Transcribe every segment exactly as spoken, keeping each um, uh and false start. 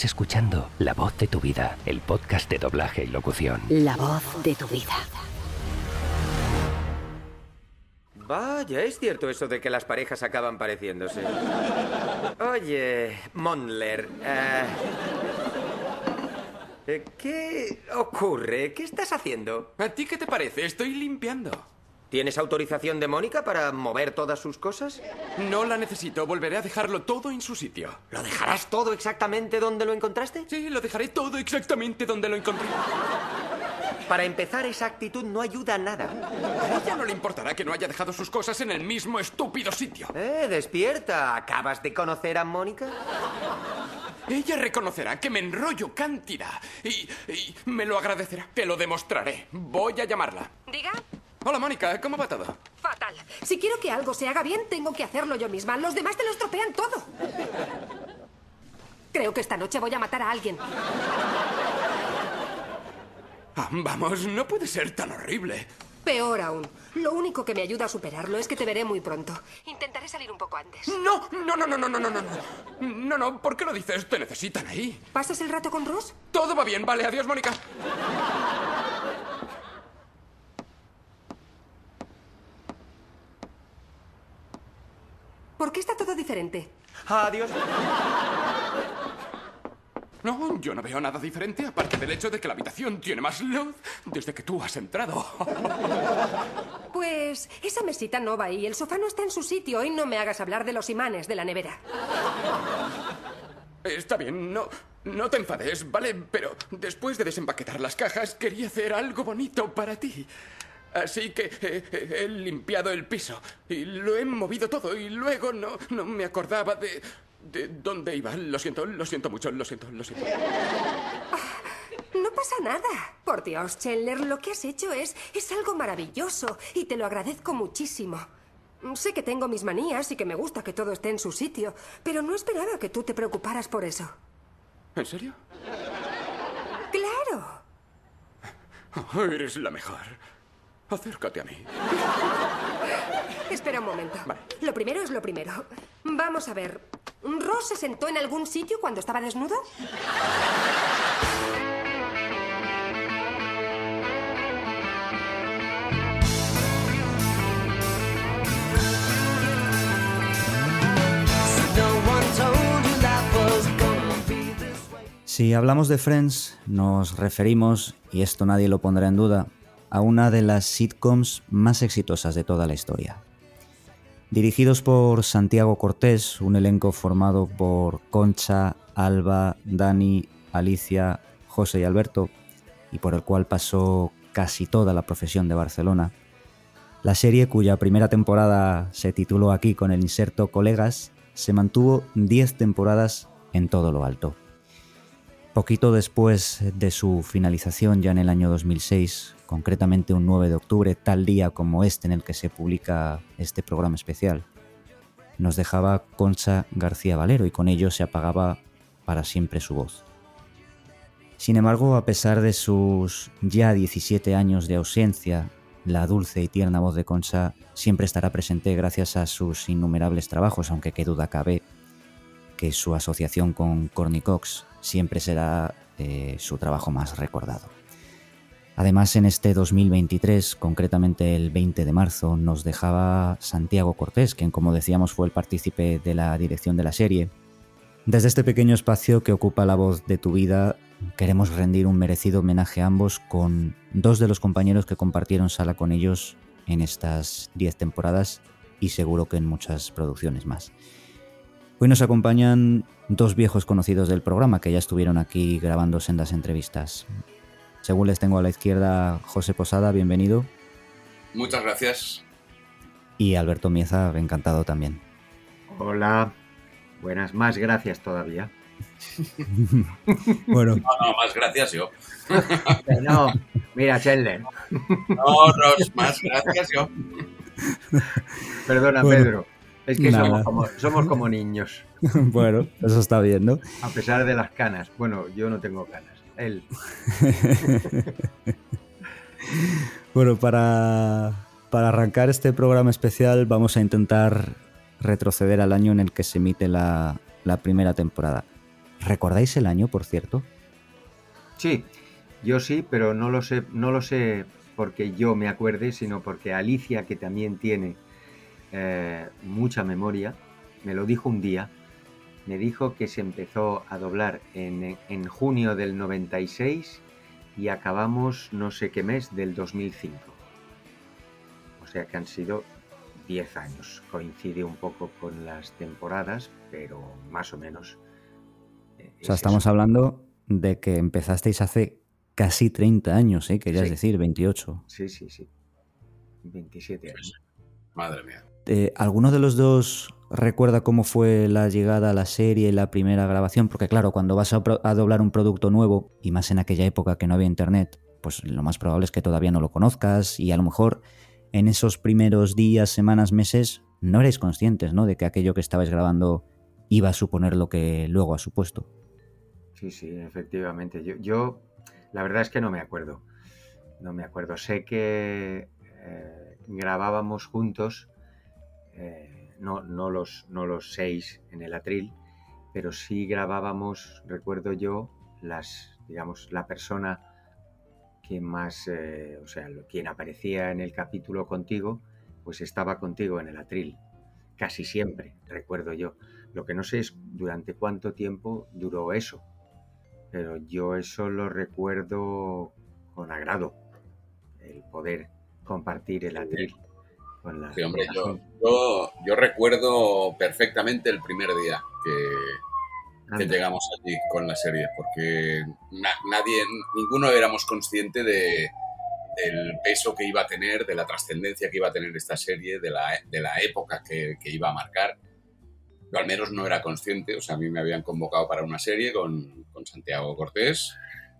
Estás escuchando La Voz de tu Vida, el podcast de doblaje y locución. La voz de tu vida. Vaya, es cierto eso de que las parejas acaban pareciéndose. Oye, Mondler, eh, eh, ¿qué ocurre? ¿Qué estás haciendo? ¿A ti qué te parece? Estoy limpiando. ¿Tienes autorización de Mónica para mover todas sus cosas? No la necesito. Volveré a dejarlo todo en su sitio. ¿Lo dejarás todo exactamente donde lo encontraste? Sí, lo dejaré todo exactamente donde lo encontré. Para empezar, esa actitud no ayuda a nada. A ella no le importará que no haya dejado sus cosas en el mismo estúpido sitio. Eh, despierta. ¿Acabas de conocer a Mónica? Ella reconocerá que me enrollo cantidad y, y me lo agradecerá. Te lo demostraré. Voy a llamarla. ¿Diga? Hola, Mónica. ¿Cómo va todo? Fatal. Si quiero que algo se haga bien, tengo que hacerlo yo misma. Los demás te lo estropean todo. Creo que esta noche voy a matar a alguien. Ah, vamos, no puede ser tan horrible. Peor aún. Lo único que me ayuda a superarlo es que te veré muy pronto. Intentaré salir un poco antes. No, no, no, no, no, no, no, no. No, no, ¿por qué lo dices? Te necesitan ahí. ¿Pasas el rato con Ross? Todo va bien, vale. Adiós, Mónica. ¿Por qué está todo diferente? Adiós. No, yo no veo nada diferente, aparte del hecho de que la habitación tiene más luz desde que tú has entrado. Pues esa mesita no va ahí. El sofá no está en su sitio y no me hagas hablar de los imanes de la nevera. Está bien, no, no te enfades, ¿vale? Pero después de desempaquetar las cajas, quería hacer algo bonito para ti. Así que eh, eh, he limpiado el piso y lo he movido todo y luego no, no me acordaba de, de dónde iba. Lo siento, lo siento mucho, lo siento, lo siento. No pasa nada. Por Dios, Chandler, lo que has hecho es, es algo maravilloso y te lo agradezco muchísimo. Sé que tengo mis manías y que me gusta que todo esté en su sitio, pero no esperaba que tú te preocuparas por eso. ¿En serio? ¡Claro! Oh, eres la mejor. Acércate a mí. Espera un momento. Vale. Lo primero es lo primero. Vamos a ver. ¿Ross se sentó en algún sitio cuando estaba desnudo? Si hablamos de Friends, nos referimos, y esto nadie lo pondrá en duda, a una de las sitcoms más exitosas de toda la historia. Dirigidos por Santiago Cortés, un elenco formado por Concha, Alba, Dani, Alicia, José y Alberto, y por el cual pasó casi toda la profesión de Barcelona, la serie, cuya primera temporada se tituló aquí con el inserto Colegas, se mantuvo diez temporadas en todo lo alto. Poquito después de su finalización, ya en el año dos mil seis, concretamente un nueve de octubre, tal día como este en el que se publica este programa especial, nos dejaba Concha García Valero y con ello se apagaba para siempre su voz. Sin embargo, a pesar de sus ya diecisiete años de ausencia, la dulce y tierna voz de Concha siempre estará presente gracias a sus innumerables trabajos, aunque qué duda cabe que su asociación con Courteney Cox siempre será eh, su trabajo más recordado. Además, en este dos mil veintitrés, concretamente el veinte de marzo, nos dejaba Santiago Cortés, quien, como decíamos, fue el partícipe de la dirección de la serie. Desde este pequeño espacio que ocupa La Voz de tu Vida, queremos rendir un merecido homenaje a ambos con dos de los compañeros que compartieron sala con ellos en estas diez temporadas y seguro que en muchas producciones más. Hoy nos acompañan dos viejos conocidos del programa que ya estuvieron aquí grabándose en las entrevistas. Según les tengo a la izquierda, José Posada, bienvenido. Muchas gracias. Y Alberto Mieza, encantado también. Hola, buenas, más gracias todavía. Bueno. No, no, más gracias yo. No, mira, Chandler. No, Ross, más gracias yo. Perdona, bueno, Pedro. Es que somos como, somos como niños. Bueno, eso está bien, ¿no? A pesar de las canas. Bueno, yo no tengo canas. Él. Bueno, para, para arrancar este programa especial vamos a intentar retroceder al año en el que se emite la, la primera temporada. ¿Recordáis el año, por cierto? Sí, yo sí, pero no lo sé, no lo sé porque yo me acuerde, sino porque Alicia, que también tiene eh, mucha memoria, me lo dijo un día. Me dijo que se empezó a doblar en, en junio del noventa y seis y acabamos no sé qué mes del dos mil cinco. O sea que han sido diez años. Coincide un poco con las temporadas, pero más o menos. Eh, O sea, es estamos eso. hablando de que empezasteis hace casi treinta años, ¿eh? Querías Sí. decir, veintiocho. Sí, sí, sí. veintisiete Sí, años. sí. Madre mía. Eh, ¿Alguno de los dos recuerda cómo fue la llegada a la serie y la primera grabación? Porque claro, cuando vas a, pro- a doblar un producto nuevo, y más en aquella época que no había internet, pues lo más probable es que todavía no lo conozcas y a lo mejor en esos primeros días, semanas, meses, no erais conscientes, ¿no?, de que aquello que estabais grabando iba a suponer lo que luego ha supuesto. Sí, sí, efectivamente. Yo, yo la verdad es que no me acuerdo. No me acuerdo. Sé que eh, grabábamos juntos, eh, no, no, los, no los seis en el atril, pero sí grabábamos, recuerdo yo, las, digamos, la persona que más, eh, o sea, lo- quien aparecía en el capítulo contigo, pues estaba contigo en el atril. Casi siempre, recuerdo yo. Lo que no sé es durante cuánto tiempo duró eso, pero yo eso lo recuerdo con agrado, el poder compartir el atril con la, Sí, con hombre, la yo, gente. yo, yo recuerdo perfectamente el primer día que, que Anda. llegamos allí con la serie, porque na- nadie, ninguno éramos consciente de, del peso que iba a tener, de la trascendencia que iba a tener esta serie, de la, de la época que, que iba a marcar. Yo al menos no era consciente, o sea, a mí me habían convocado para una serie con, con Santiago Cortés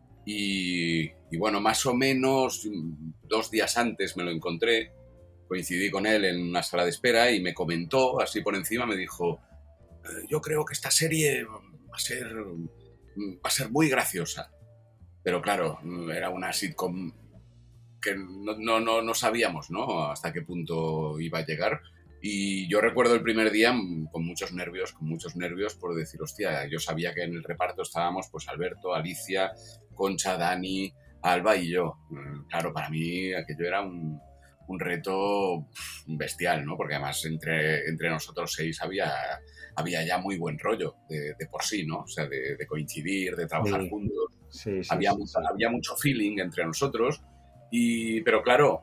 y, y bueno, más o menos dos días antes me lo encontré, coincidí con él en una sala de espera y me comentó, así por encima, me dijo, "Eh, yo creo que esta serie va a ser, va a ser muy graciosa". Pero claro, era una sitcom que no, no, no, no sabíamos, ¿no?, hasta qué punto iba a llegar. Y yo recuerdo el primer día con muchos nervios, con muchos nervios por decir, hostia, yo sabía que en el reparto estábamos pues Alberto, Alicia, Concha, Dani, Alba y yo. Claro, para mí aquello era un, un reto bestial, ¿no? Porque además entre, entre nosotros seis había, había ya muy buen rollo de, de por sí, ¿no? O sea, de, de coincidir, de trabajar Sí, juntos. sí, sí, Había, sí, mucho, sí. había mucho feeling entre nosotros. Y, pero claro,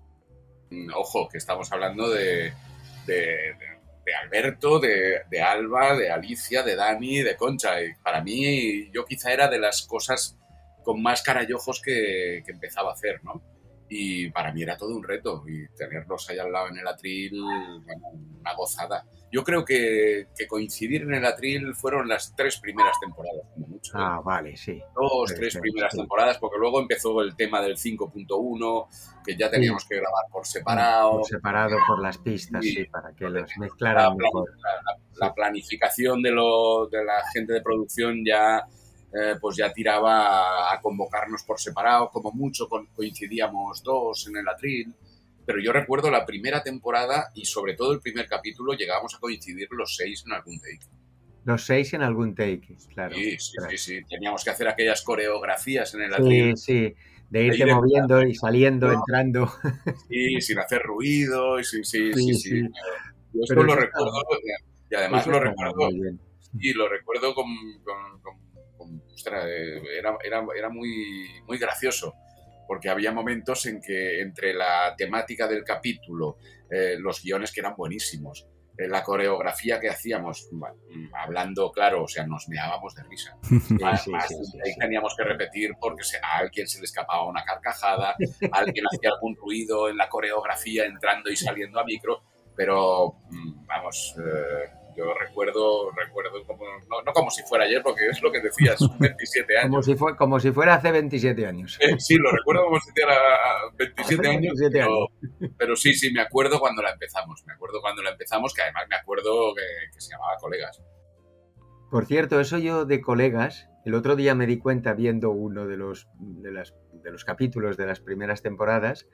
ojo, que estamos hablando de, de, de, de Alberto, de, de Alba, de Alicia, de Dani, de Concha. Y para mí, yo quizá era de las cosas con más cara y ojos que, que empezaba a hacer, ¿no? Y para mí era todo un reto. Y tenerlos ahí al lado en el atril, bueno, una gozada. Yo creo que, que coincidir en el atril fueron las tres primeras temporadas, como mucho. ¿eh? Ah, vale, sí. Dos, Puede tres ser, primeras sí. temporadas, porque luego empezó el tema del cinco punto uno, que ya Sí. teníamos que grabar por Por separado. separado por las pistas, Y sí, para que los la, mezclaran plan- mejor. la- Sí. la planificación de, lo, de la gente de producción ya, eh, pues ya tiraba a, a convocarnos por separado, como mucho con- coincidíamos dos en el atril. Pero yo recuerdo la primera temporada y sobre todo el primer capítulo llegábamos a coincidir los seis en algún take. Los seis en algún take, claro. Sí, sí, Ostras. sí, sí. Teníamos que hacer aquellas coreografías en el Sí, atril. sí, de De irte ir en moviendo y saliendo, plan, entrando. sí, sin hacer ruido, y sí, sí, sí, Sí, sí. sí. Yo esto Pero lo eso está, recuerdo y además eso lo está recuerdo, muy bien. y lo recuerdo con, con, con, con- ostras, eh, era, era, era muy, muy gracioso, porque había momentos en que entre la temática del capítulo, eh, los guiones que eran buenísimos, eh, la coreografía que hacíamos, bueno, hablando claro, o sea, nos meábamos de risa. Sí, Más, sí, más sí, un sí, take sí. teníamos que repetir porque se- a alguien se le escapaba una carcajada, alguien hacía algún ruido en la coreografía entrando y saliendo a micro, pero mm, vamos, eh, yo recuerdo, recuerdo como, no, no como si fuera ayer, porque es lo que decías, son veintisiete Como años. si, fue, como si fuera hace veintisiete años. Eh, sí, lo recuerdo como si tuviera veintisiete Hace años, veintisiete pero, años. pero sí, sí, me acuerdo cuando la empezamos, me acuerdo cuando la empezamos, que además me acuerdo que, que se llamaba Colegas. Por cierto, eso yo de colegas, el otro día me di cuenta viendo uno de los, de las, de los capítulos de las primeras temporadas,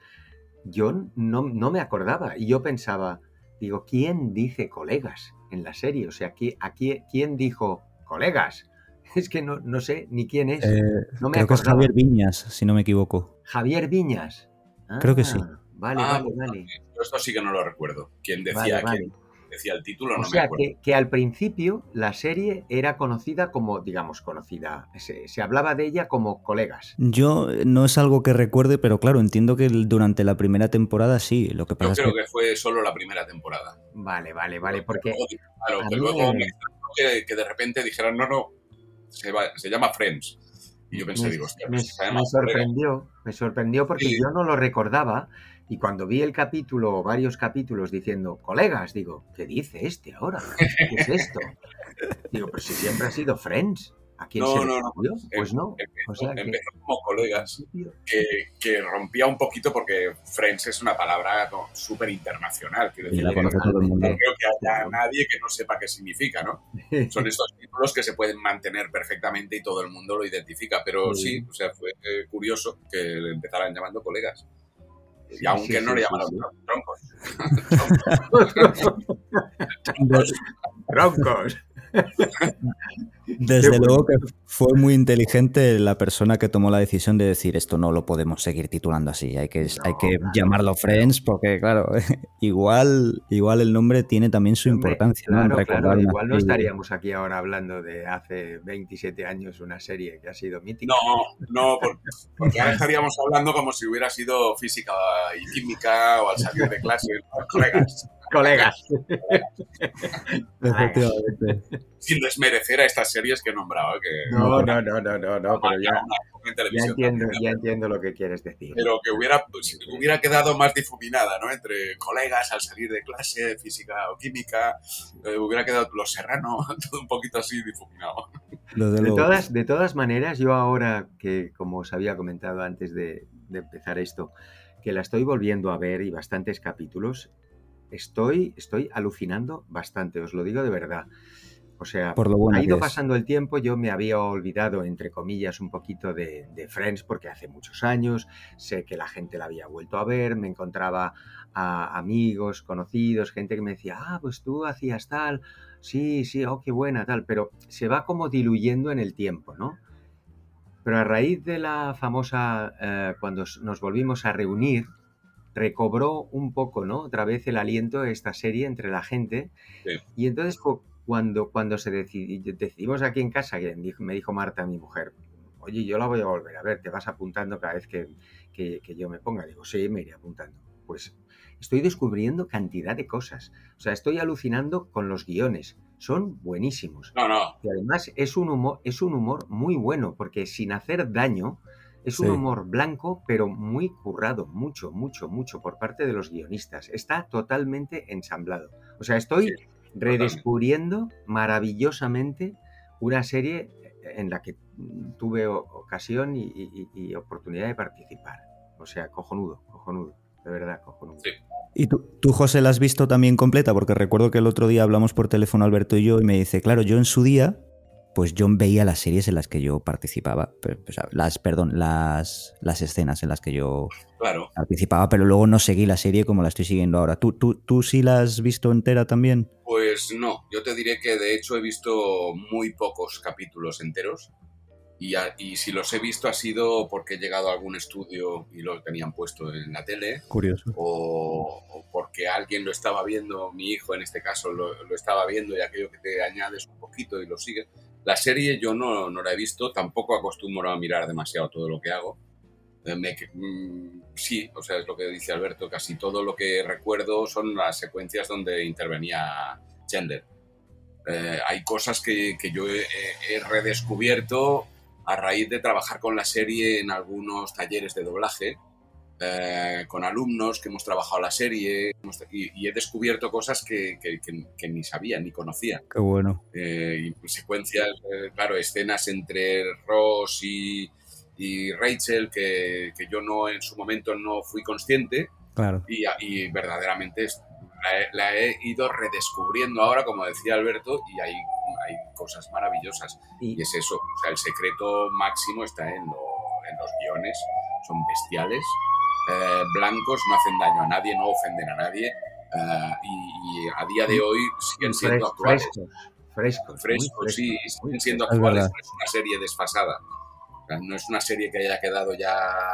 yo no, no me acordaba y yo pensaba, digo, ¿quién dice colegas en la serie? O sea, ¿qui- aquí, ¿quién dijo colegas? Es que no, no sé ni quién es. Eh, no me creo que es acordaba. Javier Viñas, si no me equivoco. Javier Viñas. Ah, Creo que sí. Vale, Ah, vale, pues, vale. yo esto sí que no lo recuerdo. ¿Quién decía, Vale, vale. quién decía el título? O No sea, me acuerdo. que, que al principio la serie era conocida como, digamos, conocida. Se, se hablaba de ella como colegas. Yo eh, no es algo que recuerde, pero claro, entiendo que el- durante la primera temporada sí. Lo que pasa Yo es creo que que fue solo la primera temporada. Vale, vale, vale, Pero porque luego, claro, a que mí luego me- me extrañó que, que de repente dijeran, no, no, se, va- se llama Friends. Y yo pensé, me, digo, hostia, me- pues se llama me Colegas. sorprendió, me sorprendió porque Sí. yo no lo recordaba y cuando vi el capítulo o varios capítulos diciendo colegas, digo, ¿qué dice este ahora? ¿Qué es esto? Digo, pero si siempre ha sido Friends. ¿A quién No, se le no, no. ocurrió? Pues no. Empezó, O sea que empezó como Colegas, al principio- que, que rompía un poquito porque Friends es una palabra como súper internacional. Quiero y decir, la que conoce no todo el mundo. Totalmente. creo que haya Claro. nadie que no sepa qué significa, ¿no? Son estos títulos que se pueden mantener perfectamente y todo el mundo lo identifica. Pero Sí. sí, o sea, fue eh, curioso que le empezaran llamando Colegas. Y Sí, aunque sí, no sí, le sí, llamaron sí. troncos. Troncos. Desde Qué luego que bonito. fue muy inteligente la persona que tomó la decisión de decir esto no lo podemos seguir titulando así, hay que, No, hay que claro. llamarlo Friends porque claro, igual, igual el nombre tiene también su Hombre, importancia, ¿no? En claro, recordar claro. una Igual no serie. estaríamos aquí ahora hablando de hace veintisiete años una serie que ha sido mítica. No, no, porque, porque ahora estaríamos hablando como si hubiera sido física y química o al salir de clase, ¿no? Colegas. Colegas. Efectivamente. Sin desmerecer a estas series que he nombrado, que No, no, no, no, no, no, pero ya, una época en ya televisión entiendo, también, ya entiendo lo que quieres decir. pero que hubiera, pues, hubiera quedado más difuminada, ¿no? Entre colegas al salir de clase, física o química, eh, hubiera quedado Los Serrano, todo un poquito así difuminado. Desde De luego. todas, de todas maneras, yo ahora que, como os había comentado antes de, de empezar esto, que la estoy volviendo a ver y bastantes capítulos, estoy, estoy alucinando bastante, os lo digo de verdad. O sea, Por lo bueno ha ido que es. pasando el tiempo, yo me había olvidado, entre comillas, un poquito de, de Friends porque hace muchos años, sé que la gente la había vuelto a ver, me encontraba a amigos, conocidos, gente que me decía, ah, pues tú hacías tal, sí, sí, oh, qué buena, tal, pero se va como diluyendo en el tiempo, ¿no? Pero a raíz de la famosa, eh, cuando nos volvimos a reunir, recobró un poco, ¿no? Otra vez el aliento de esta serie entre la gente. Sí. Y entonces fue cuando, cuando se decidi- decidimos aquí en casa, que me dijo Marta, mi mujer, oye, yo la voy a volver a ver, te vas apuntando cada vez que, que, que yo me ponga. Digo, sí, me iré apuntando. Pues estoy descubriendo cantidad de cosas. O sea, estoy alucinando con los guiones. Son buenísimos. No, no, Y además es un humor, es un humor muy bueno, porque sin hacer daño, es un Sí. humor blanco, pero muy currado, mucho, mucho, mucho por parte de los guionistas. Está totalmente ensamblado. O sea, estoy Sí, redescubriendo maravillosamente una serie en la que tuve o- ocasión y, y- y oportunidad de participar. O sea, cojonudo, cojonudo, de verdad, cojonudo. Sí. ¿Y tú, tú, José, la has visto también completa? Porque recuerdo que el otro día hablamos por teléfono Alberto y yo y me dice, claro, yo en su día, pues yo veía las series en las que yo participaba, pero, o sea, las, perdón, las, las escenas en las que yo claro. participaba, pero luego no seguí la serie como la estoy siguiendo ahora. ¿Tú, tú, tú sí la has visto entera también? Pues no, yo te diré que de hecho he visto muy pocos capítulos enteros y, a- y si los he visto ha sido porque he llegado a algún estudio y lo tenían puesto en la tele Curioso. o, o porque alguien lo estaba viendo, mi hijo en este caso lo, lo estaba viendo y aquello que te añades un poquito y lo sigues. La serie yo no, no la he visto, tampoco acostumbro a mirar demasiado todo lo que hago. Eh, me- mm, sí, o sea, es lo que dice Alberto, casi todo lo que recuerdo son las secuencias donde intervenía Chandler. Eh, hay cosas que, que yo he, he redescubierto a raíz de trabajar con la serie en algunos talleres de doblaje, eh, con alumnos que hemos trabajado la serie hemos- y, y he descubierto cosas que, que- que- que ni sabía, ni conocía. Qué bueno. Eh, y secuencias, eh, claro, escenas entre Ross y, y Rachel que, que yo no en su momento no fui consciente Claro. y, y verdaderamente es- la he, la he ido redescubriendo ahora, como decía Alberto, y hay, hay cosas maravillosas. Y, Y es eso, o sea, el secreto máximo está en, lo- en los guiones, son bestiales, eh, blancos, no hacen daño a nadie, no ofenden a nadie, eh, y, y a día de hoy siguen siendo fres- actuales. frescos, frescos. Frescos, muy sí, frescos, siguen muy siendo frescos. actuales, no es una serie desfasada. O sea, no es una serie que haya quedado ya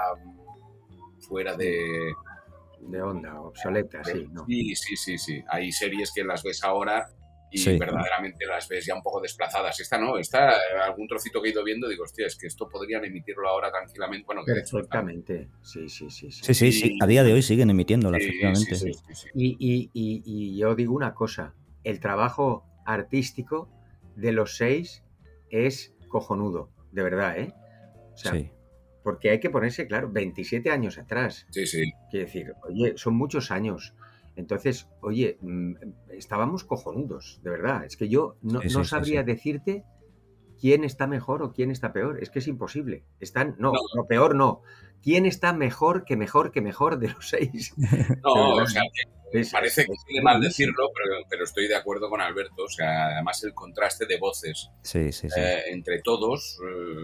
fuera de... De onda, obsoleta, sí. No. Sí, sí, sí, sí. Hay series que las ves ahora y Sí. verdaderamente las ves ya un poco desplazadas. Esta no, esta, algún trocito que he ido viendo, digo, hostia, es que esto podrían emitirlo ahora tranquilamente. Bueno, que de hecho están- Perfectamente, sí, sí, sí. sí. Sí, sí, sí. A día de hoy siguen emitiéndola, Sí, efectivamente. sí, sí, sí, sí. Y, y- y- y yo digo una cosa, el trabajo artístico de los seis es cojonudo, de verdad, ¿eh? O sea, Sí. porque hay que ponerse, claro, veintisiete años atrás. Sí, sí. Quiero decir, oye, son muchos años. Entonces, oye, mm, estábamos cojonudos, de verdad. Es que yo no, Sí, sí, no sí, sabría sí. decirte quién está mejor o quién está peor. Es que es imposible. Están, no, No. no, peor no. ¿Quién está mejor que mejor que mejor de los seis? No, De o verdad, sea, ¿eh? que Es- parece es- que es tiene mal buenísimo. decirlo, pero, pero estoy de acuerdo con Alberto. O sea, además el contraste de voces Sí, sí, sí. eh, entre todos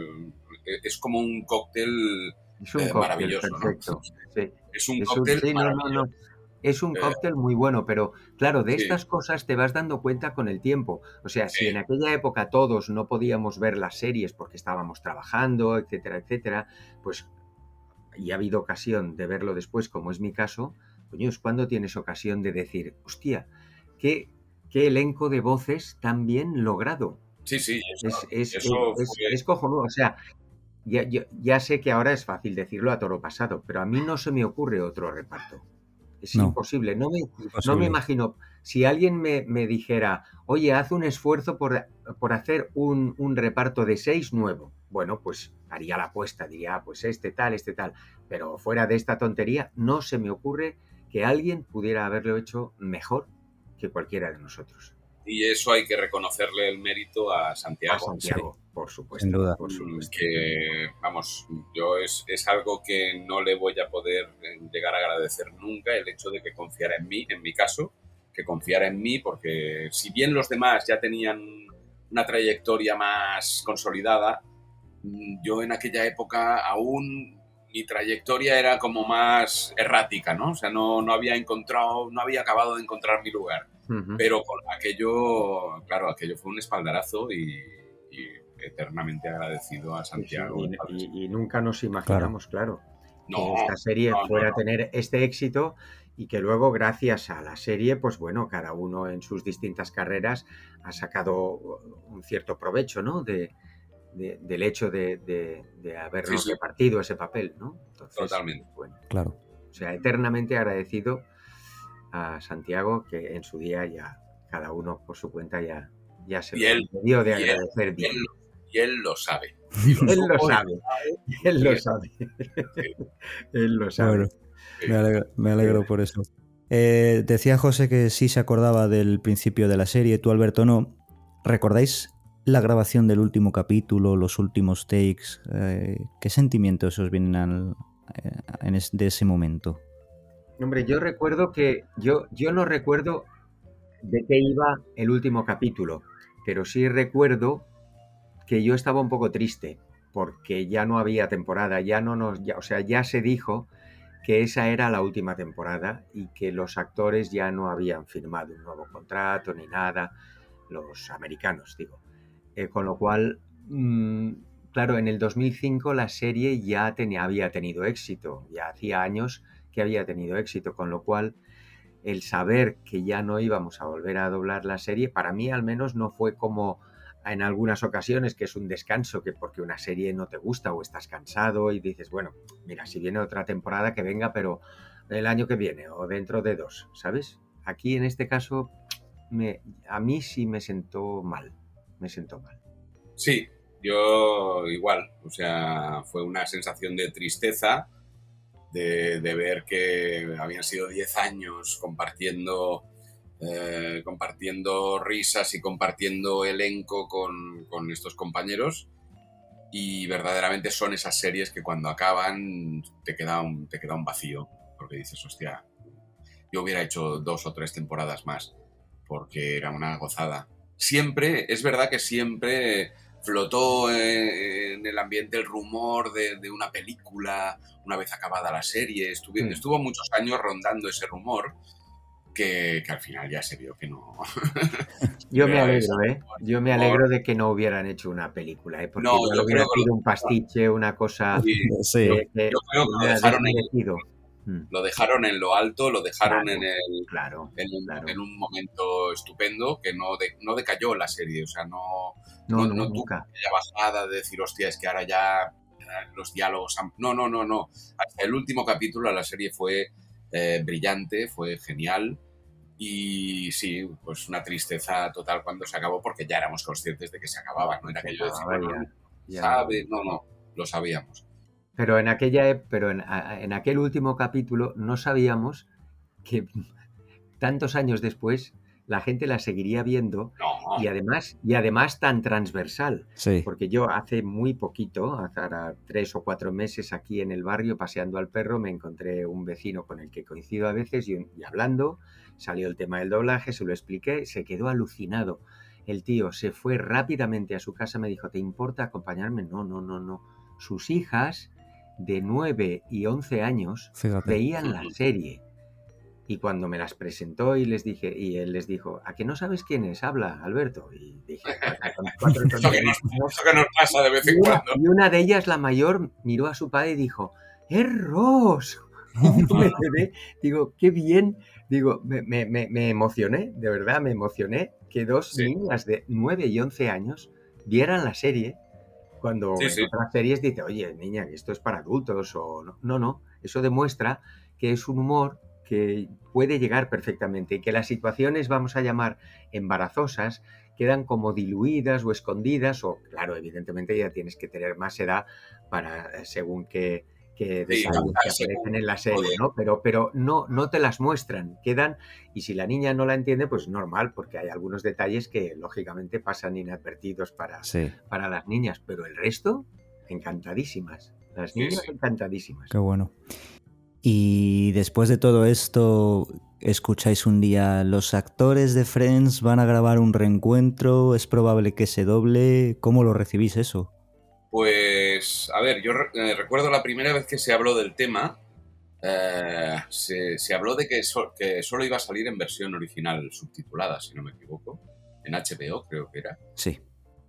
eh, es como un cóctel Es un eh, cóctel maravilloso, perfecto. ¿no? Sí. Es un Es un, cóctel sí, no, no, maravilloso. no. Es un Eh, cóctel muy bueno, pero claro, de sí. estas cosas te vas dando cuenta con el tiempo. O sea, si Sí. en aquella época todos no podíamos ver las series porque estábamos trabajando, etcétera, etcétera, pues y ha habido ocasión de verlo después, como es mi caso, coño, es cuando tienes ocasión de decir, hostia, qué, qué elenco de voces tan bien logrado. Sí, sí, eso, Es, es, eso es, fue... es cojonudo. O sea, ya, ya, ya sé que ahora es fácil decirlo a toro pasado, pero a mí no se me ocurre otro reparto. Es No. imposible. No me, no me Imposible. imagino. Si alguien me, me dijera, oye, haz un esfuerzo por, por hacer un, un reparto de seis nuevo. Bueno, pues haría la apuesta, diría, ah, pues este tal, este tal. Pero fuera de esta tontería, no se me ocurre que alguien pudiera haberlo hecho mejor que cualquiera de nosotros. Y eso hay que reconocerle el mérito a Santiago. A Santiago, por supuesto. Sin duda. Por supuesto. Que, vamos, yo es, es algo que no le voy a poder llegar a agradecer nunca, el hecho de que confiara en mí, en mi caso, que confiara en mí, porque si bien los demás ya tenían una trayectoria más consolidada, yo en aquella época aún mi trayectoria era como más errática, ¿no? O sea, no, no había encontrado, no había acabado de encontrar mi lugar. Uh-huh. Pero con aquello, claro, aquello fue un espaldarazo y, y eternamente agradecido a Santiago. Sí, sí, y, y, y nunca nos imaginamos, claro, claro no, que esta serie no, fuera no, a tener este éxito y que luego, gracias a la serie, pues bueno, cada uno en sus distintas carreras ha sacado un cierto provecho, ¿no? De, de, del hecho de, de, de habernos sí, sí. repartido ese papel, ¿no? Entonces, totalmente. Bueno, claro. O sea, eternamente agradecido a Santiago, que en su día ya cada uno por su cuenta ya, ya se y lo dio de y agradecer él, bien. Y él, y él lo sabe. Y lo él, lo sabe. él lo sabe. Sí. Él lo sabe. Bueno, me alegro, me alegro por eso. Eh, decía José que sí se acordaba del principio de la serie, tú, Alberto, no. ¿Recordáis la grabación del último capítulo, los últimos takes? Eh, ¿Qué sentimientos os vienen al, eh, en es, de ese momento? Hombre, yo recuerdo que yo, yo no recuerdo de qué iba el último capítulo, pero sí recuerdo que yo estaba un poco triste porque ya no había temporada, ya no nos, ya, o sea, ya se dijo que esa era la última temporada y que los actores ya no habían firmado un nuevo contrato ni nada, los americanos, digo. Eh, con lo cual, mmm, claro, en el dos mil cinco la serie ya tenía, había tenido éxito, ya hacía años que había tenido éxito, con lo cual el saber que ya no íbamos a volver a doblar la serie, para mí al menos no fue como en algunas ocasiones que es un descanso, que porque una serie no te gusta o estás cansado y dices, bueno, mira, si viene otra temporada que venga, pero el año que viene o dentro de dos, ¿sabes? Aquí en este caso me, a mí sí me sentó mal, me sentó mal. Sí, yo igual, o sea, fue una sensación de tristeza, De, de ver que habían sido diez años compartiendo, eh, compartiendo risas y compartiendo elenco con, con estos compañeros, y verdaderamente son esas series que cuando acaban te queda un, te queda un vacío, porque dices, hostia, yo hubiera hecho dos o tres temporadas más porque era una gozada. Siempre, es verdad que siempre flotó en el ambiente el rumor de, de una película una vez acabada la serie. Estuvo, mm. estuvo muchos años rondando ese rumor que, que al final ya se vio que no, Yo me Pero alegro, es- ¿eh? Yo me alegro de que no hubieran hecho una película, ¿eh? Porque No, igual yo hubiera creo que sido lo- un pastiche, una cosa Sí, Sí. que, que yo creo que lo hubiera dejaron en, desmerecido. Mm, lo dejaron en lo alto, lo dejaron Claro, en el claro, en un, claro. en un momento estupendo que no, de- no decayó la serie, o sea, no, No, no, no, no tuvo nunca. aquella bajada de decir, hostia, es que ahora ya eh, los diálogos... han-". No, no, no, no. Hasta el último capítulo la serie fue eh, brillante, fue genial y sí, pues una tristeza total cuando se acabó porque ya éramos conscientes de que se acababa, no era Se aquello de decir, acababa bueno, ya, ya. sabe, no, no, lo sabíamos. Pero en aquella, ep- pero en, a- en aquel último capítulo no sabíamos que tantos años después la gente la seguiría viendo No, y además, y además tan transversal. Sí. Porque yo hace muy poquito, hace ahora tres o cuatro meses aquí en el barrio paseando al perro, me encontré un vecino con el que coincido a veces y, y hablando, salió el tema del doblaje, se lo expliqué, se quedó alucinado. El tío se fue rápidamente a su casa, me dijo, ¿te importa acompañarme? No, no, no, no. Sus hijas de nueve y once años Fíjate. veían la serie. Y cuando me las presentó y les dije, y él les dijo, ¿a que no sabes quién es? Habla, Alberto. Y dije, con cuatro eso que, nos, tonterías. eso que nos pasa de vez Y en una, cuando. y una de ellas, la mayor, miró a su padre y dijo, ¡es Ross! Y yo me quedé, digo, qué bien. Digo, me, me, me, me emocioné, de verdad me emocioné que dos Sí. niñas de nueve y once años vieran la serie cuando Sí, en sí. otras series dice, oye, niña, que esto es para adultos o no. No, no, eso demuestra que es un humor que puede llegar perfectamente y que las situaciones, vamos a llamar, embarazosas, quedan como diluidas o escondidas o, claro, evidentemente ya tienes que tener más edad para, según qué, qué Sí, detalles captar que según aparecen en la serie, poder. ¿no? Pero, pero no, no te las muestran, quedan, y si la niña no la entiende, pues normal, porque hay algunos detalles que lógicamente pasan inadvertidos para, Sí. para las niñas, pero el resto, encantadísimas. Las Sí, niñas sí. encantadísimas. Qué bueno. Y después de todo esto, escucháis un día, los actores de Friends van a grabar un reencuentro, es probable que se doble. ¿Cómo lo recibís eso? Pues, a ver, yo re- eh, recuerdo la primera vez que se habló del tema, eh, se, se habló de que, so- que solo iba a salir en versión original subtitulada, si no me equivoco, en H B O creo que era, Sí.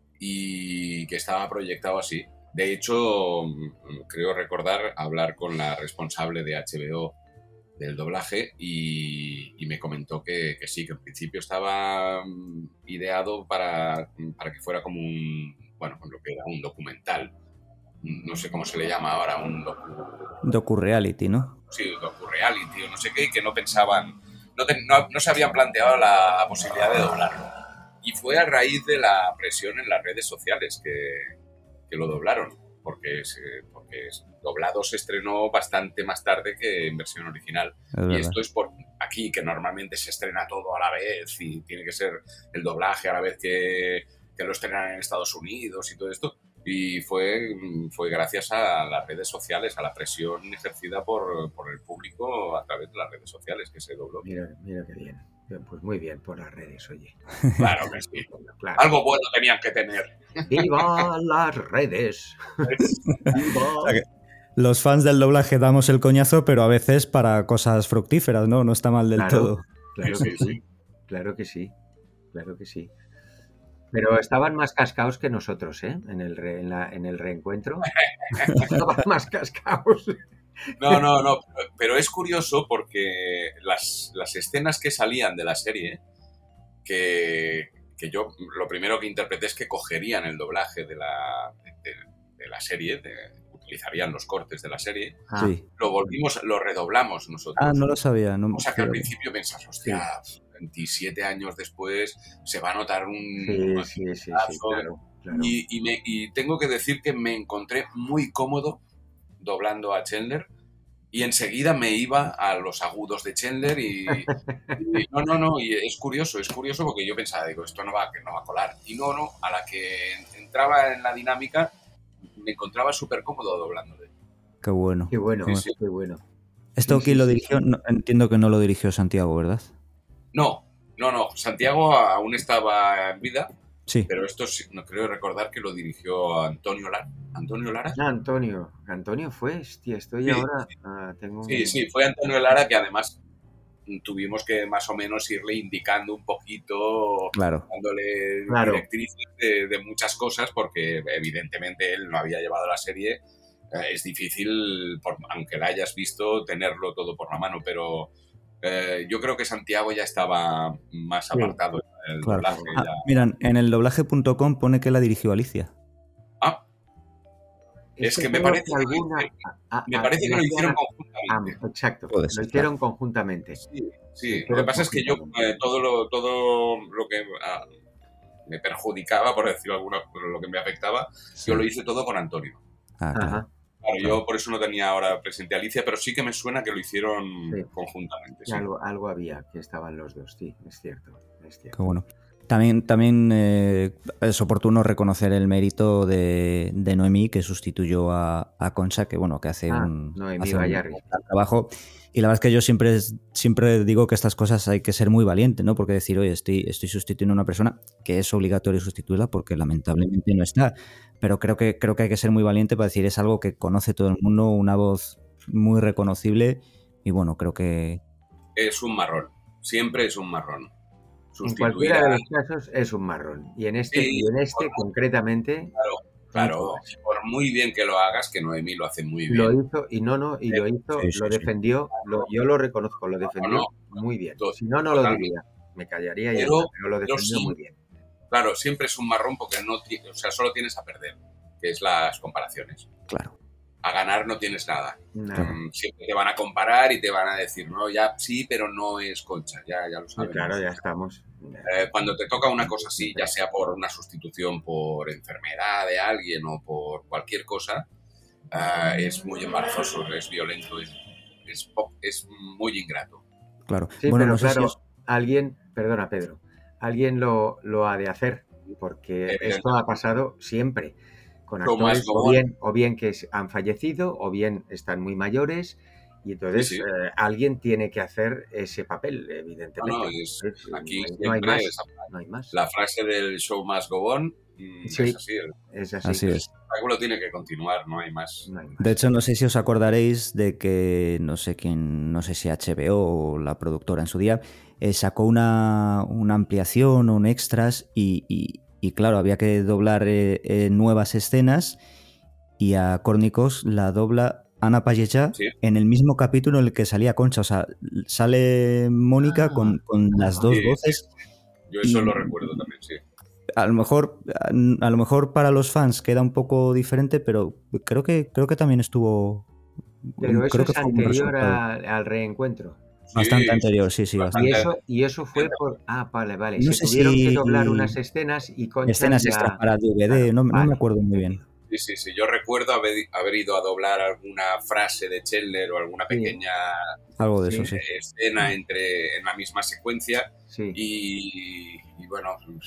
y que estaba proyectado así. De hecho, mm, creo recordar hablar con la responsable de H B O del doblaje y, y me comentó que, que sí, que en principio estaba mm, ideado para, para que fuera como un, bueno, lo que era un documental. No sé cómo se le llama ahora, un docu, Docu-reality, ¿no? sí, docu-reality o no sé qué, y que no pensaban, no, te- no, no se habían planteado la posibilidad de doblarlo. Y fue a raíz de la presión en las redes sociales que, que lo doblaron, porque, se, porque doblado se estrenó bastante más tarde que en versión original. Es Y verdad. esto es por aquí, que normalmente se estrena todo a la vez y tiene que ser el doblaje a la vez que, que lo estrenan en Estados Unidos y todo esto. Y fue, fue gracias a las redes sociales, a la presión ejercida por, por el público a través de las redes sociales que se dobló. Mira, mira qué bien. Pues muy bien por las redes, oye. Claro que sí. Claro. Algo bueno tenían que tener. ¡Viva las redes! O sea que los fans del doblaje damos el coñazo, pero a veces para cosas fructíferas, ¿no? No está mal del Claro. todo. Claro Sí, que sí, sí, claro que sí, claro que sí. Pero estaban más cascaos que nosotros, ¿eh? En el, re- en la- en el reencuentro. Estaban más cascaos. No, no, no, pero es curioso porque las, las escenas que salían de la serie, que, que yo lo primero que interpreté es que cogerían el doblaje de la, de, de la serie, de- utilizarían los cortes de la serie, Ah, Sí. lo volvimos, lo redoblamos nosotros. Ah, no lo sabía. No, O sea que al fíjate. principio pensás, hostia, veintisiete años después se va a notar un... sí, sí, sí, sí, claro, claro. Y, y, me- y tengo que decir que me encontré muy cómodo doblando a Chandler y enseguida me iba a los agudos de Chandler y, y no, no, no, y es curioso, es curioso porque yo pensaba, digo, esto no va, que no va a colar. Y no, no, a la que entraba en la dinámica me encontraba súper cómodo doblándole. Qué bueno. Qué bueno, Sí, sí. qué bueno. ¿Esto Sí, quién sí, lo sí, dirigió? sí. No, entiendo que no lo dirigió Santiago, ¿verdad? No, no, no, Santiago aún estaba en vida, Sí. pero esto sí, no creo recordar que lo dirigió Antonio Lara. ¿Antonio Lara? Ah, Antonio. Antonio fue, hostia, estoy Sí, ahora... ah, tengo un- Sí, sí, fue Antonio Lara que además tuvimos que más o menos irle indicando un poquito, claro. dándole claro. directrices de, de muchas cosas, porque evidentemente él no había llevado la serie. Eh, es difícil, por, aunque la hayas visto, tenerlo todo por la mano, pero eh, yo creo que Santiago ya estaba más Sí. apartado en el Claro. doblaje. Ah, ya. miran, en el doblaje punto com pone que la dirigió Alicia. Ah, es que me creo parece que que lo alguna... hice- a- a- me a- parece que lo hacían hicieron a- conjuntamente. ah, exacto, Puede lo ser, hicieron conjuntamente. Sí, sí. Lo Pero que pasa es que yo conjuntamente. eh, todo lo todo lo que ah, me perjudicaba, por decirlo alguna, lo que me afectaba, Sí. yo lo hice todo con Antonio. Ah, claro. Ajá. Claro, Claro. yo por eso no tenía ahora presente a Alicia, pero sí que me suena que lo hicieron Sí. conjuntamente. Sí, Sí. algo, algo había que estaban los dos, sí, es cierto, es Qué cierto. bueno. También, también eh, es oportuno reconocer el mérito de, de Noemí, que sustituyó a, a Concha, que bueno, que hace Ah, un, Noemí hace un Bayarri. gran trabajo. Y la verdad es que yo siempre, siempre digo que estas cosas hay que ser muy valiente, ¿no? Porque decir, oye, estoy, estoy sustituyendo a una persona, que es obligatorio sustituirla porque lamentablemente no está. Pero creo que, creo que hay que ser muy valiente para decir, es algo que conoce todo el mundo, una voz muy reconocible. Y bueno, creo que... Es un marrón. Siempre es un marrón. En Sustituir cualquiera a... de los casos es un marrón. Y en este, Sí, y en este por- concretamente Claro, por muy bien que lo hagas, que Noemí lo hace muy bien. lo hizo, y no, no, y lo hizo, Sí, sí, lo sí. defendió, lo- yo lo reconozco, lo defendió No, muy bien. to- Si no, no lo totalmente. diría. Me callaría y ya Pero- está, pero lo pero defendió sí. muy bien. Claro, siempre es un marrón porque no ti- o sea, solo tienes a perder, que es las comparaciones. Claro. A ganar no tienes nada. Nada. Mm, Siempre te van a comparar y te van a decir, no, ya sí, pero no es Concha, ya, ya lo Sí, sabemos. claro, ya estamos. Eh, cuando te toca una cosa así, ya sea por una sustitución por enfermedad de alguien o por cualquier cosa, eh, es muy embarazoso, es violento, es, es, po- es muy ingrato. Claro. Sí, bueno, pero no sé si claro, es- alguien, perdona Pedro, alguien lo, lo ha de hacer, porque Evidente. esto ha pasado siempre con Tomás actores o Gobón. bien, o bien que se- han fallecido o bien están muy mayores y entonces Sí, sí. eh, alguien tiene que hacer ese papel, evidentemente. No, no, es- Es- aquí no hay siempre más, esa- no hay más. La frase del show must go on mm, Sí. es así, el Es así. Así es. espectáculo tiene que continuar, no hay más. No hay más. De hecho, no sé si os acordaréis de que, no sé quién, no sé si H B O o la productora en su día, eh, sacó una, una ampliación o un extras y, y- y, claro, había que doblar eh, eh, nuevas escenas y a Córnicos la dobla Ana Pallejà Sí. en el mismo capítulo en el que salía Concha. O sea, sale Mónica Ah. con, con las dos Sí, voces. Yo eso Y- lo recuerdo también, sí. A lo mejor, a, a lo mejor para los fans queda un poco diferente, pero creo que, creo que también estuvo... Pero eso creo que es fue un buen anterior resultado. a- al reencuentro. Bastante Sí, anterior, sí, sí, bastante. Y bastante. eso, y eso fue por... Ah, vale, vale. No Se sé tuvieron si- que doblar unas escenas y Concha Escenas ya- extras para D V D, Claro, no, no vale. me acuerdo muy bien. Sí, sí, sí. Yo recuerdo haber, haber ido a doblar alguna frase de Chandler o alguna Sí. pequeña Algo de Sí. eso, sí. eh, escena entre, en la misma secuencia Sí. y, y bueno,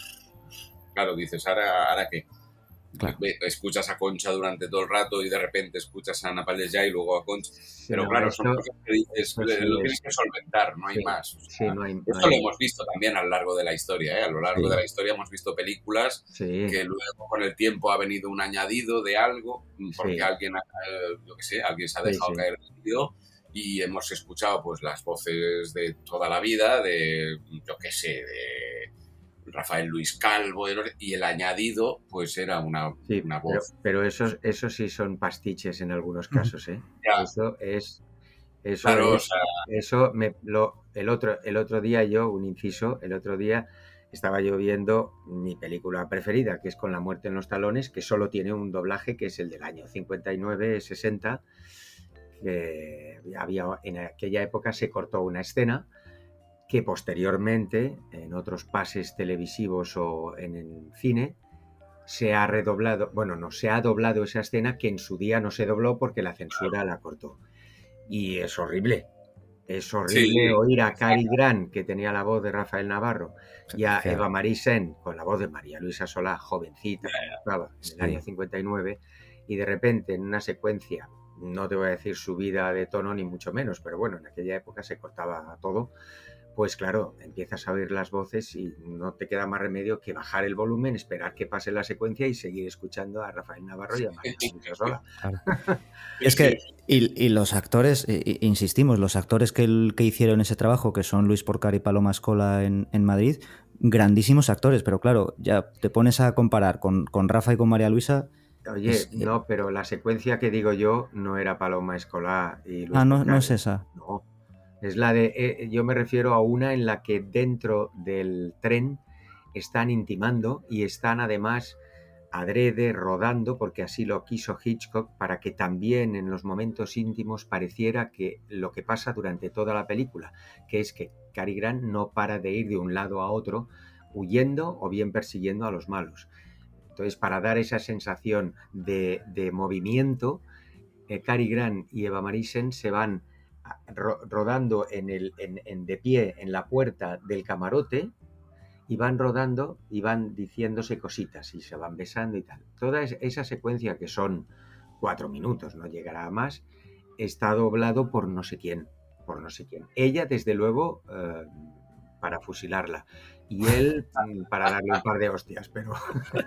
claro, dices, ¿ahora, ahora qué? Claro. Ve- Escuchas a Concha durante todo el rato y de repente escuchas a Ana Pallejà y luego a Concha. Sí, Pero no, claro, esto- son cosas que dices, esto lo sí tienes es- que solventar, no hay sí, más. O sí, sea, no hay- no esto hay- lo hemos visto también a lo largo de la historia, ¿eh? A lo largo Sí. de la historia hemos visto películas Sí. que luego con el tiempo ha venido un añadido de algo, porque Sí. alguien, ha- eh, yo qué sé, alguien se ha Sí, dejado sí. caer del hilo y hemos escuchado pues las voces de toda la vida, de, yo qué sé, de Rafael Luis Calvo y el añadido pues era una, Sí, una pero, voz. pero esos, esos sí son pastiches en algunos casos, ¿eh? Ya. Eso es... Eso, Claro, o es- sea, eso me, lo, el, otro, el otro día yo, un inciso, el otro día estaba yo viendo mi película preferida, que es Con la muerte en los talones, que solo tiene un doblaje, que es el del año cincuenta y nueve sesenta, que había, en aquella época se cortó una escena que posteriormente, en otros pases televisivos o en el cine, se ha redoblado, bueno, no, se ha doblado esa escena que en su día no se dobló porque la censura la cortó. Y es horrible, es horrible Sí. oír a Cary Grant, que tenía la voz de Rafael Navarro, y a Claro. Eva Marie Sen, con la voz de María Luisa Solá, jovencita, como estaba en el Sí. año cincuenta y nueve, y de repente en una secuencia, no te voy a decir subida de tono ni mucho menos, pero bueno, en aquella época se cortaba todo, pues claro, empiezas a oír las voces y no te queda más remedio que bajar el volumen, esperar que pase la secuencia y seguir escuchando a Rafael Navarro y a María Luisa Sola. Claro. Es que, y, y los actores, eh, insistimos, los actores que, el, que hicieron ese trabajo, que son Luis Porcar y Paloma Escola en, en Madrid, grandísimos actores, pero claro, ya te pones a comparar con, con Rafa y con María Luisa. Oye, es, eh... no, pero la secuencia que digo yo no era Paloma Escola y Luis Ah, no, Porcar. no es esa. No. Es la de, eh, yo me refiero a una en la que dentro del tren están intimando y están además adrede rodando, porque así lo quiso Hitchcock, para que también en los momentos íntimos pareciera que lo que pasa durante toda la película, que es que Cary Grant no para de ir de un lado a otro huyendo o bien persiguiendo a los malos. Entonces, para dar esa sensación de, de movimiento, eh, Cary Grant y Eva Marisen se van rodando en el, en, en de pie en la puerta del camarote y van rodando y van diciéndose cositas y se van besando y tal. Toda esa secuencia, que son cuatro minutos, no llegará a más, está doblado por no sé quién, por no sé quién. Ella, desde luego, eh, para fusilarla, y él para darle un par de hostias, pero...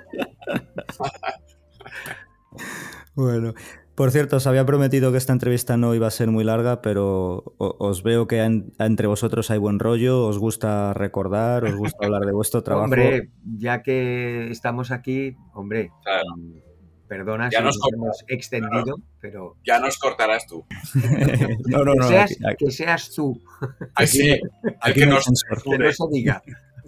Bueno... Por cierto, os había prometido que esta entrevista no iba a ser muy larga, pero os veo que en, entre vosotros hay buen rollo, os gusta recordar, os gusta hablar de vuestro trabajo. Hombre, ya que estamos aquí, hombre, claro. Perdona ya si nos, nos hemos extendido, claro. pero... Ya nos cortarás tú. no, no, no. Que seas, aquí, aquí. Que seas tú. Aquí, sí, aquí, aquí que, no, nos, que no se diga.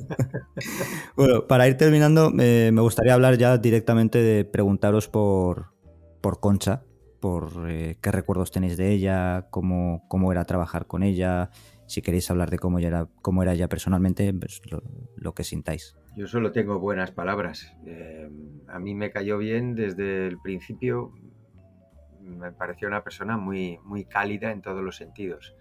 Bueno, para ir terminando, eh, me gustaría hablar ya directamente de preguntaros por, por Concha. Por eh, qué recuerdos tenéis de ella, cómo, cómo era trabajar con ella, si queréis hablar de cómo era, cómo era ella personalmente, pues lo, lo que sintáis. Yo solo tengo buenas palabras. Eh, a mí me cayó bien desde el principio, me pareció una persona muy, muy cálida en todos los sentidos.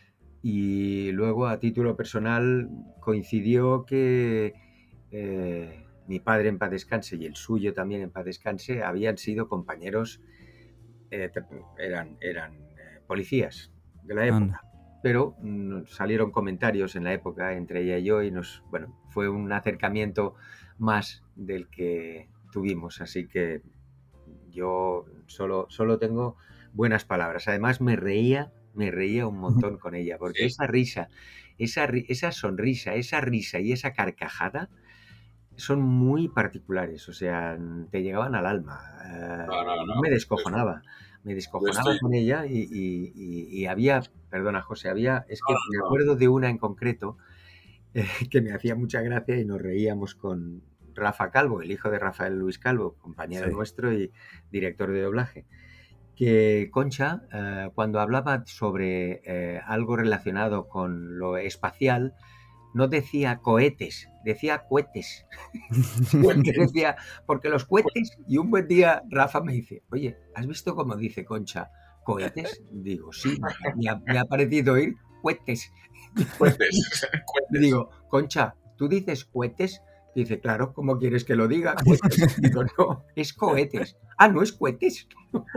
Y luego, a título personal, coincidió que eh, mi padre en paz descanse y el suyo también en paz descanse habían sido compañeros. Eh, eran, eran eh, policías de la época, ah. pero mm, salieron comentarios en la época entre ella y yo y nos, bueno, fue un acercamiento más del que tuvimos, así que yo solo, solo tengo buenas palabras. Además me reía, me reía un montón con ella, porque sí. esa risa, esa, esa sonrisa, esa risa y esa carcajada son muy particulares, o sea, te llegaban al alma. No, no, no. Me descojonaba, me descojonaba estoy... con ella y, y, y, y había, perdona José, había, es que no, no, me acuerdo de una en concreto eh, que me hacía mucha gracia y nos reíamos con Rafa Calvo, el hijo de Rafael Luis Calvo, compañero sí. nuestro y director de doblaje, que Concha, eh, cuando hablaba sobre eh, algo relacionado con lo espacial, no decía cohetes, decía cohetes. decía, porque los cohetes, y un buen día Rafa me dice, oye, ¿has visto cómo dice Concha cohetes? Digo, sí, me ha, me ha parecido oír cohetes. Cohetes. Digo, Concha, ¿tú dices cohetes? Dice, claro, ¿cómo quieres que lo diga? Cohetes. Digo, no, es cohetes. Ah, ¿no es cohetes?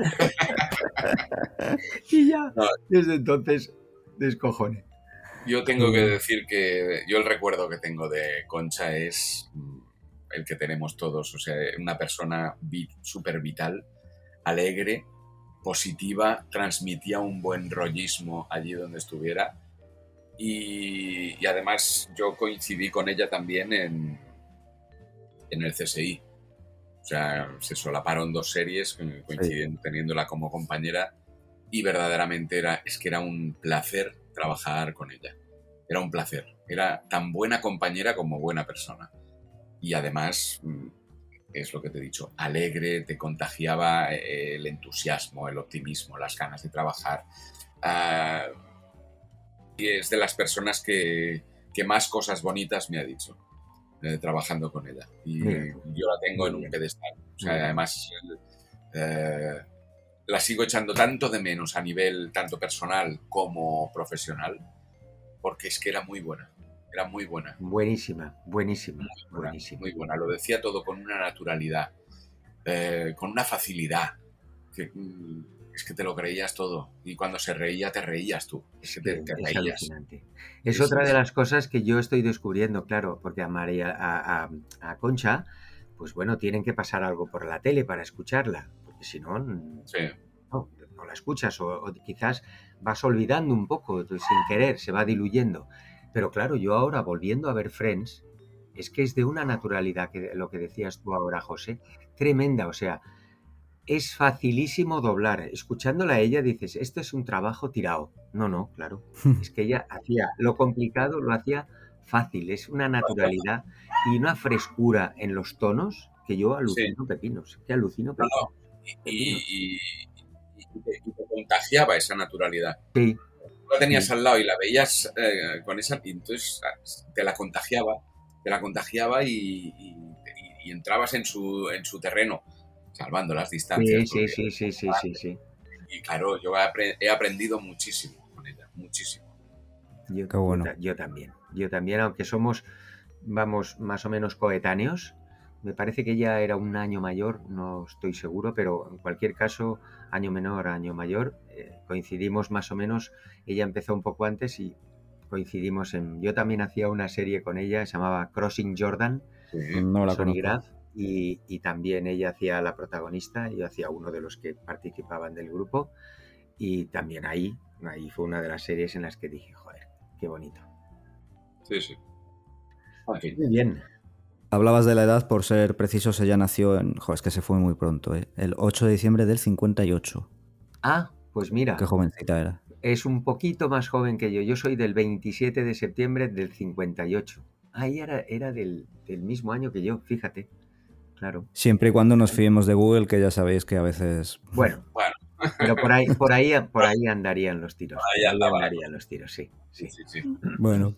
Y ya, desde entonces, descojoné. Yo tengo que decir que yo el recuerdo que tengo de Concha es el que tenemos todos, o sea, una persona súper vital, alegre, positiva, transmitía un buen rollismo allí donde estuviera y, y además yo coincidí con ella también en, en el C S I, o sea, se solaparon dos series coincidiendo, sí. teniéndola como compañera y verdaderamente era, es que era un placer trabajar con ella. Era un placer. Era tan buena compañera como buena persona. Y además, es lo que te he dicho, alegre, te contagiaba el entusiasmo, el optimismo, las ganas de trabajar. Uh, y es de las personas que, que más cosas bonitas me ha dicho, eh, trabajando con ella. Y Bien. yo la tengo Bien. en un pedestal. O sea, Bien. además... Eh, la sigo echando tanto de menos a nivel tanto personal como profesional, porque es que era muy buena, era muy buena. Buenísima, buenísima, muy buena, buenísima. Muy buena, lo decía todo con una naturalidad, eh, con una facilidad, que, es que te lo creías todo. Y cuando se reía, te reías tú. Es que te, te Es reías. alucinante. Es Sí, otra sí, de sí. las cosas que yo estoy descubriendo, claro, porque a María, a, a- a Concha, pues bueno, tienen que pasar algo por la tele para escucharla, porque si no, n- Sí. no, no la escuchas, o, o quizás vas olvidando un poco, tú, sin querer, se va diluyendo. Pero claro, yo ahora volviendo a ver Friends, es que es de una naturalidad, que lo que decías tú ahora, José, tremenda, o sea, es facilísimo doblar. Escuchándola a ella dices, esto es un trabajo tirado. No, no, claro. Es que ella hacía lo complicado, lo hacía fácil. Es una naturalidad y una frescura en los tonos que yo Sí. alucino pepinos. Que alucino No, pepinos. no. Y, pepinos. y- y te, y te contagiaba esa naturalidad. Sí, Tú la tenías sí. al lado y la veías eh, con esa... Y entonces te la contagiaba. Te la contagiaba y, y- y entrabas en su, en su terreno, salvando las distancias. Sí, sí, Porque, sí, sí, sí, sí, sí. y claro, yo he, apre- he aprendido muchísimo con ella. Muchísimo. Yo, Qué bueno. yo ta- yo también. Yo también, aunque somos, vamos, más o menos coetáneos. Me parece que ella era un año mayor, no estoy seguro, pero en cualquier caso, año menor, año mayor, eh, coincidimos más o menos. Ella empezó un poco antes y coincidimos en... Yo también hacía una serie con ella, se llamaba Crossing Jordan, Sí. No la Sony conozco. Graf, y, y también ella hacía la protagonista, yo hacía uno de los que participaban del grupo, y también ahí, ahí fue una de las series en las que dije, joder, qué bonito. Sí, sí. En fin. Muy bien. Hablabas de la edad, por ser precisos, ella nació en... Joder, es que se fue muy pronto, ¿eh? El ocho de diciembre del cincuenta y ocho. Ah, pues mira, Qué jovencita era. es un poquito más joven que yo. Yo soy del veintisiete de septiembre del cincuenta y ocho. Ah, ella era, era del, del mismo año que yo, fíjate. Claro. Siempre y cuando nos fiemos de Google, que ya sabéis que a veces... Bueno, Bueno, pero por ahí, por ahí, por ahí andarían los tiros. Por ahí Por ahí andaba. andarían los tiros, sí, sí. sí, sí, sí. Bueno.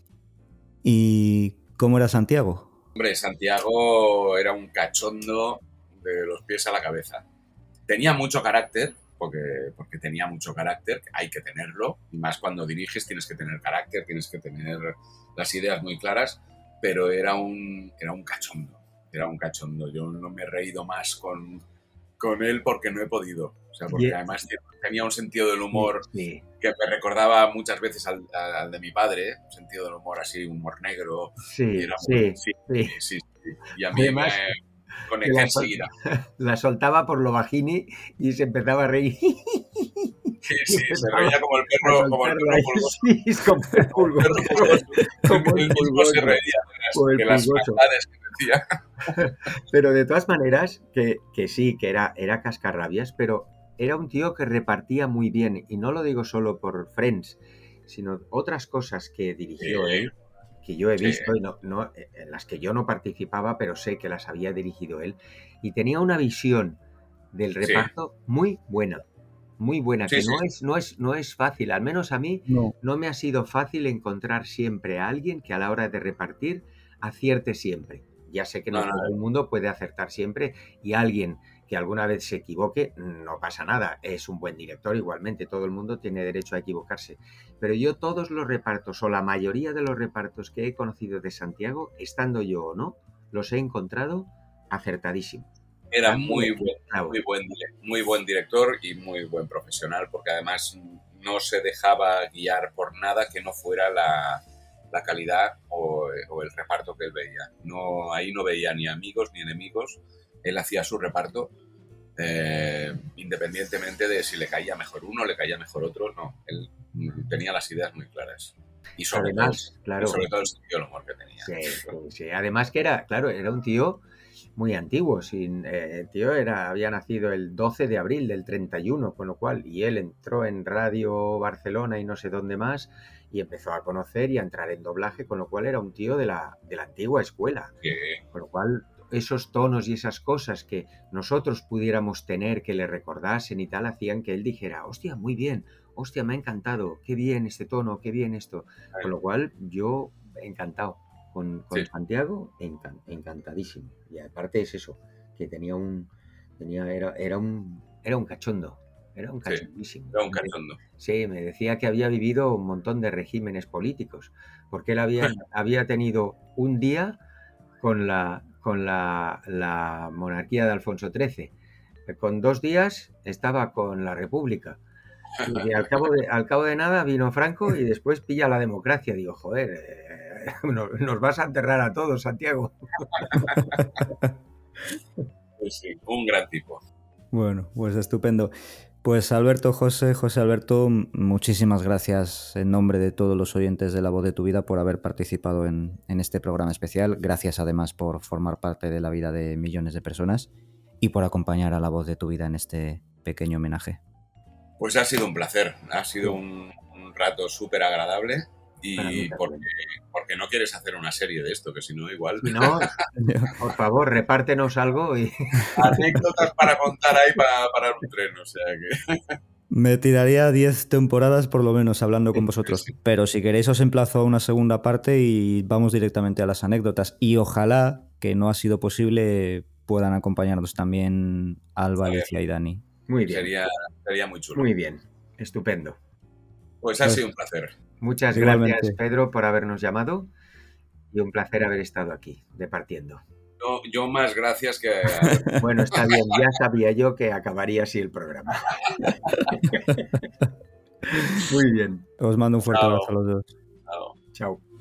¿Y cómo era Santiago? Hombre, Santiago era un cachondo de los pies a la cabeza. Tenía mucho carácter, porque, porque tenía mucho carácter, hay que tenerlo, y más cuando diriges tienes que tener carácter, tienes que tener las ideas muy claras, pero era un, era un cachondo, era un cachondo. Yo no me he reído más con, con él porque no he podido. O sea, porque Y- además tenía un sentido del humor Sí, que me recordaba muchas veces al, al de mi padre, un sentido del humor así, humor negro. Y sí, era sí, muy- sí, sí. sí, sí. Y a mí Además, me conecté que la- enseguida. La soltaba por lo bajini y se empezaba a reír. Sí, sí, se reía como el perro, como el perro pulgoso. Sí, es como el Como el perro pulgoso. pulgoso. Como Él el mismo pulgoso. se reía de las, Como el de las pulgoso. maldades que decía. Pero de todas maneras, que, que sí, que era, era cascarrabias, pero era un tío que repartía muy bien. Y no lo digo solo por Friends, sino otras cosas que dirigió Sí. él, que yo he Sí. visto, y no, no, en las que yo no participaba, pero sé que las había dirigido él. Y tenía una visión del Sí. reparto muy buena. Muy buena, Sí, que sí, no, sí. Es, no, es, no es fácil, al menos a mí No. no me ha sido fácil encontrar siempre a alguien que a la hora de repartir acierte siempre. Ya sé que no, No, no, todo no. el mundo puede acertar siempre y alguien que alguna vez se equivoque, no pasa nada, es un buen director igualmente, todo el mundo tiene derecho a equivocarse. Pero yo todos los repartos o la mayoría de los repartos que he conocido de Santiago, estando yo o no, los he encontrado acertadísimos. Era Dando muy el buen, clavo. muy, buen, dire- muy buen director y muy buen profesional, porque además no se dejaba guiar por nada que no fuera la, la calidad o, o el reparto que él veía. No, ahí no veía ni amigos ni enemigos, él hacía su reparto eh, independientemente de si le caía mejor uno, le caía mejor otro, no, él mm, tenía las ideas muy claras. Y sobre, Además, todo, claro. y sobre todo el sentido del humor que tenía. Sí, sí, sí. Además que era, claro, era un tío muy antiguo. Sin, eh, el tío era, había nacido el doce de abril del treinta y uno, con lo cual, y él entró en Radio Barcelona y no sé dónde más, y empezó a conocer y a entrar en doblaje, con lo cual era un tío de la, de la antigua escuela. Que, Con lo cual, esos tonos y esas cosas que nosotros pudiéramos tener, que le recordasen y tal, hacían que él dijera, hostia, muy bien, hostia, me ha encantado, qué bien este tono, qué bien esto. Con lo cual, yo encantado. Con, con Sí. Santiago, encan- encantadísimo. Y aparte es eso, que tenía un, tenía, era, era un, era un cachondo, era un Sí, cachondísimo. era un cachondo. Sí, me decía que había vivido un montón de regímenes políticos, porque él había, había tenido un día con la, con la, la monarquía de Alfonso trece. con dos días estaba con la República. Y al cabo de, al cabo de nada vino Franco y después pilla la democracia. Digo, joder, eh, nos, nos vas a enterrar a todos, Santiago. Pues sí, un gran tipo. Bueno, pues estupendo. Pues Alberto, José, José Alberto, muchísimas gracias en nombre de todos los oyentes de La Voz de tu Vida por haber participado en, en este programa especial. Gracias además por formar parte de la vida de millones de personas y por acompañar a La Voz de tu Vida en este pequeño homenaje. Pues ha sido un placer, ha sido un, un rato súper agradable y porque, porque no quieres hacer una serie de esto, que si no igual... No, por favor, repártenos algo y... Anécdotas para contar ahí para parar un tren, o sea que... Me tiraría diez temporadas por lo menos hablando con vosotros, pero si queréis os emplazo a una segunda parte y vamos directamente a las anécdotas y ojalá, que no ha sido posible, puedan acompañarnos también Alba, Alicia y Dani. Muy bien. Sería, sería muy chulo. Muy bien, estupendo. Pues ha sido un placer. Muchas Igualmente. gracias, Pedro, por habernos llamado y un placer haber estado aquí, departiendo. Yo, yo más gracias que... Bueno, está bien, ya sabía yo que acabaría así el programa. Muy bien. Os mando un fuerte Chao. abrazo a los dos. Chao. Chao.